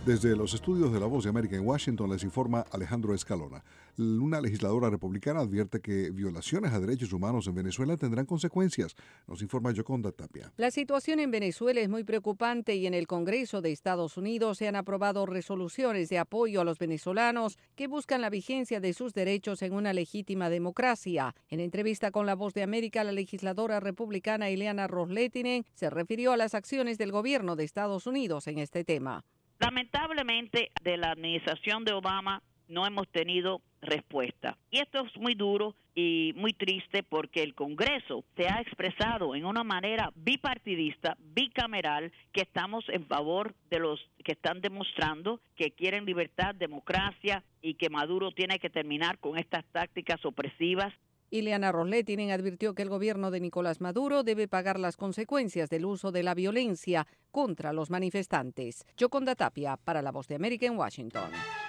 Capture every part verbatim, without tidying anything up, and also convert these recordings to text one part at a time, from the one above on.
Desde los estudios de La Voz de América en Washington les informa Alejandro Escalona. Una legisladora republicana advierte que violaciones a derechos humanos en Venezuela tendrán consecuencias. Nos informa Yoconda Tapia. La situación en Venezuela es muy preocupante y en el Congreso de Estados Unidos se han aprobado resoluciones de apoyo a los venezolanos que buscan la vigencia de sus derechos en una legítima democracia. En entrevista con La Voz de América, la legisladora republicana Ileana Ros-Lehtinen se refirió a las acciones del gobierno de Estados Unidos en este tema. Lamentablemente, de la administración de Obama no hemos tenido respuesta. Y esto es muy duro y muy triste porque el Congreso se ha expresado en una manera bipartidista, bicameral, que estamos en favor de los que están demostrando que quieren libertad, democracia y que Maduro tiene que terminar con estas tácticas opresivas. Ileana Ros-Lehtinen advirtió que el gobierno de Nicolás Maduro debe pagar las consecuencias del uso de la violencia contra los manifestantes. Yoconda Tapia, para La Voz de América en Washington.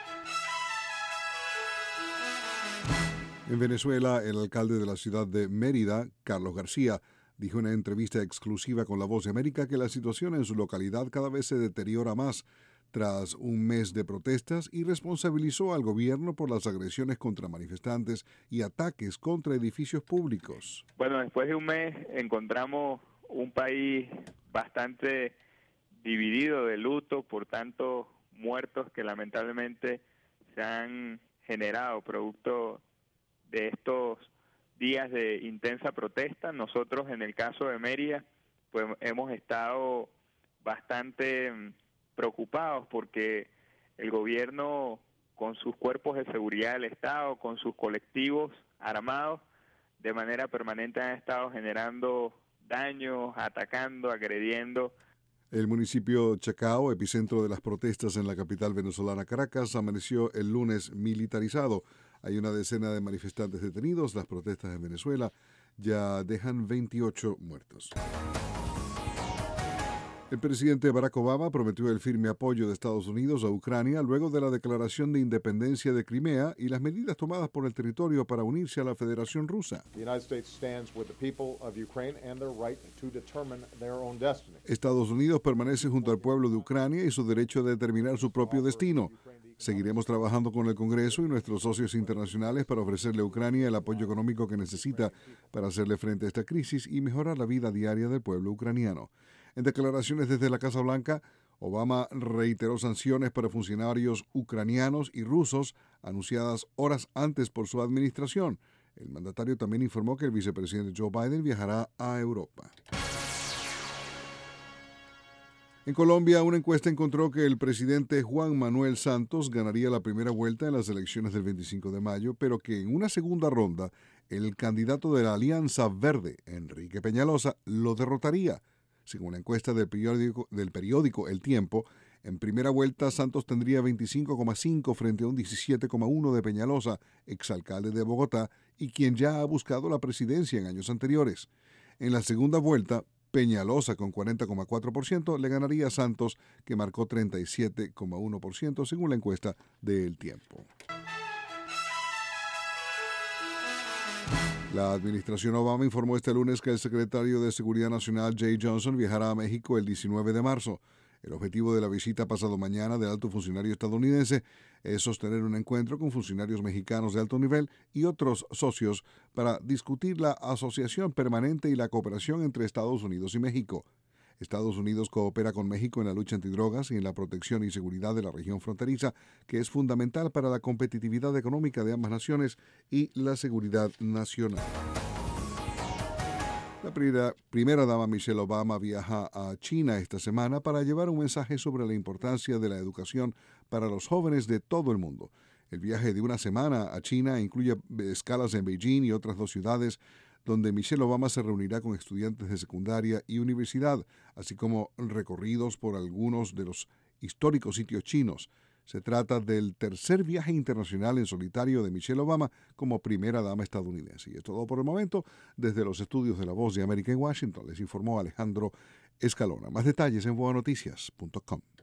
En Venezuela, el alcalde de la ciudad de Mérida, Carlos García, dijo en una entrevista exclusiva con La Voz de América que la situación en su localidad cada vez se deteriora más tras un mes de protestas y responsabilizó al gobierno por las agresiones contra manifestantes y ataques contra edificios públicos. Bueno, después de un mes encontramos un país bastante dividido, de luto por tantos muertos que lamentablemente se han generado producto de estos días de intensa protesta. Nosotros, en el caso de Mérida, pues hemos estado bastante preocupados porque el gobierno, con sus cuerpos de seguridad del Estado, con sus colectivos armados, de manera permanente han estado generando daños, atacando, agrediendo. El municipio Chacao, epicentro de las protestas en la capital venezolana Caracas, amaneció el lunes militarizado. Hay una decena de manifestantes detenidos. Las protestas en Venezuela ya dejan veintiocho muertos. El presidente Barack Obama prometió el firme apoyo de Estados Unidos a Ucrania luego de la declaración de independencia de Crimea y las medidas tomadas por el territorio para unirse a la Federación Rusa. Estados Unidos permanece junto al pueblo de Ucrania y su derecho a determinar su propio destino. Seguiremos trabajando con el Congreso y nuestros socios internacionales para ofrecerle a Ucrania el apoyo económico que necesita para hacerle frente a esta crisis y mejorar la vida diaria del pueblo ucraniano. En declaraciones desde la Casa Blanca, Obama reiteró sanciones para funcionarios ucranianos y rusos anunciadas horas antes por su administración. El mandatario también informó que el vicepresidente Joe Biden viajará a Europa. En Colombia, una encuesta encontró que el presidente Juan Manuel Santos ganaría la primera vuelta en las elecciones del veinticinco de mayo, pero que en una segunda ronda el candidato de la Alianza Verde, Enrique Peñalosa, lo derrotaría. Según la encuesta del periódico, del periódico El Tiempo, en primera vuelta Santos tendría veinticinco coma cinco frente a un diecisiete coma uno de Peñalosa, exalcalde de Bogotá, y quien ya ha buscado la presidencia en años anteriores. En la segunda vuelta, Peñalosa, con cuarenta coma cuatro por ciento, le ganaría a Santos, que marcó treinta y siete coma uno por ciento, según la encuesta de El Tiempo. La administración Obama informó este lunes que el secretario de Seguridad Nacional, Jay Johnson, viajará a México el diecinueve de marzo. El objetivo de la visita pasado mañana del alto funcionario estadounidense es sostener un encuentro con funcionarios mexicanos de alto nivel y otros socios para discutir la asociación permanente y la cooperación entre Estados Unidos y México. Estados Unidos coopera con México en la lucha antidrogas y en la protección y seguridad de la región fronteriza, que es fundamental para la competitividad económica de ambas naciones y la seguridad nacional. La primera, primera dama Michelle Obama viaja a China esta semana para llevar un mensaje sobre la importancia de la educación para los jóvenes de todo el mundo. El viaje de una semana a China incluye escalas en Beijing y otras dos ciudades, donde Michelle Obama se reunirá con estudiantes de secundaria y universidad, así como recorridos por algunos de los históricos sitios chinos. Se trata del tercer viaje internacional en solitario de Michelle Obama como primera dama estadounidense. Y es todo por el momento. Desde los estudios de La Voz de América en Washington les informó Alejandro Escalona. Más detalles en boa noticias punto com.